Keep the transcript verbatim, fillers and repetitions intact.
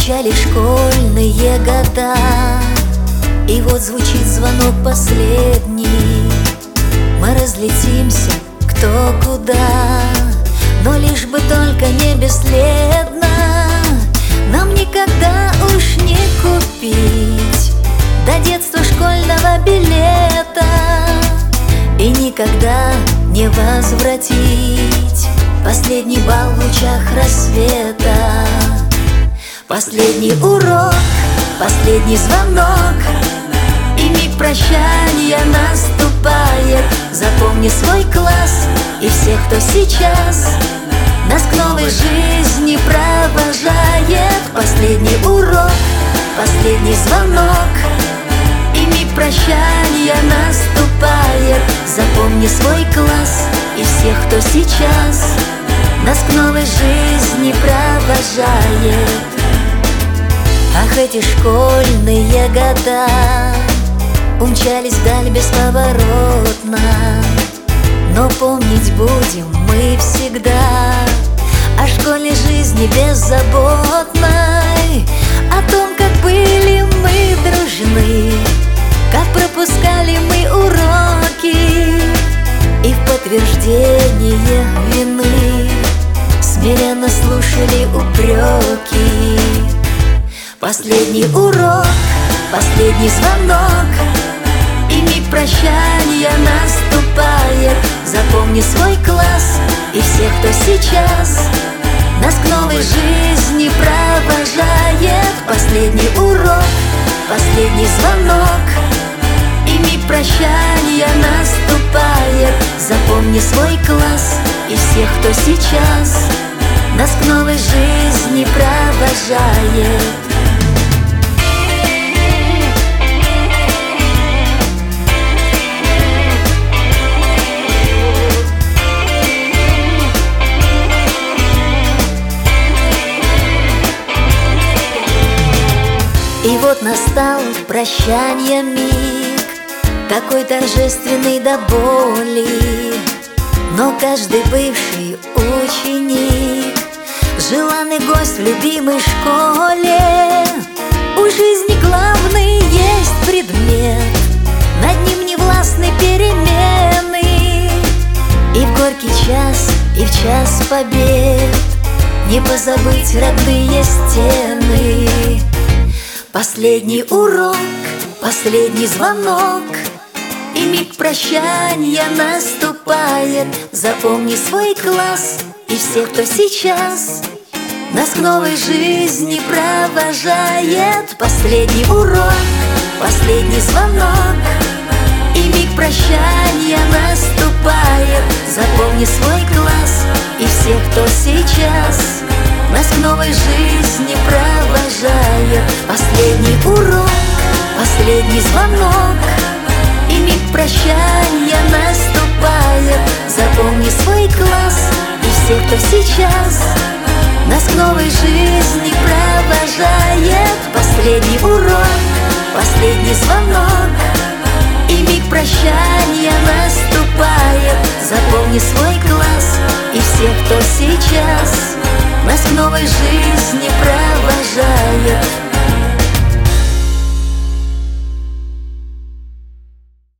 Умчали школьные года, и вот звучит звонок последний. Мы разлетимся кто куда, но лишь бы только не бесследно. Нам никогда уж не купить до детства школьного билета, и никогда не возвратить последний бал в лучах рассвета. Последний урок, последний звонок, и миг прощания наступает. Запомни свой класс и всех, кто сейчас нас к новой жизни провожает. Последний урок, последний звонок, и миг прощания наступает. Запомни свой класс и всех, кто сейчас нас к новой жизни провожает. Ах, эти школьные года умчались вдаль бесповоротно, но помнить будем мы всегда о школьной жизни беззаботной, о том, как были мы дружны, как пропускали мы уроки, и в подтверждение вины смиренно слушали упреки. Последний урок, последний звонок, и миг прощания наступает. Запомни свой класс и всех, кто сейчас нас к новой жизни провожает. Последний урок, последний звонок, и миг прощания наступает. Запомни свой класс и всех, кто сейчас нас к новой жизни провожает. И вот настал прощанье миг, такой торжественный до боли, но каждый бывший ученик, желанный гость в любимой школе. У жизни главный есть предмет, над ним не властны перемены, и в горький час, и в час побед не позабыть родные стены. Последний урок, последний звонок, и миг прощания наступает. Запомни свой класс и всех, кто сейчас нас к новой жизни провожает. Последний урок, последний звонок, и миг прощания наступает. Запомни свой класс и всех, кто сейчас нас к новой жизни провожает. Последний урок, последний звонок, и миг прощания наступает. Запомни свой класс и всех, кто сейчас нас к новой жизни провожает. Последний урок, последний звонок, и миг прощания наступает. Запомни свой класс и всех, кто сейчас нас к новой жизни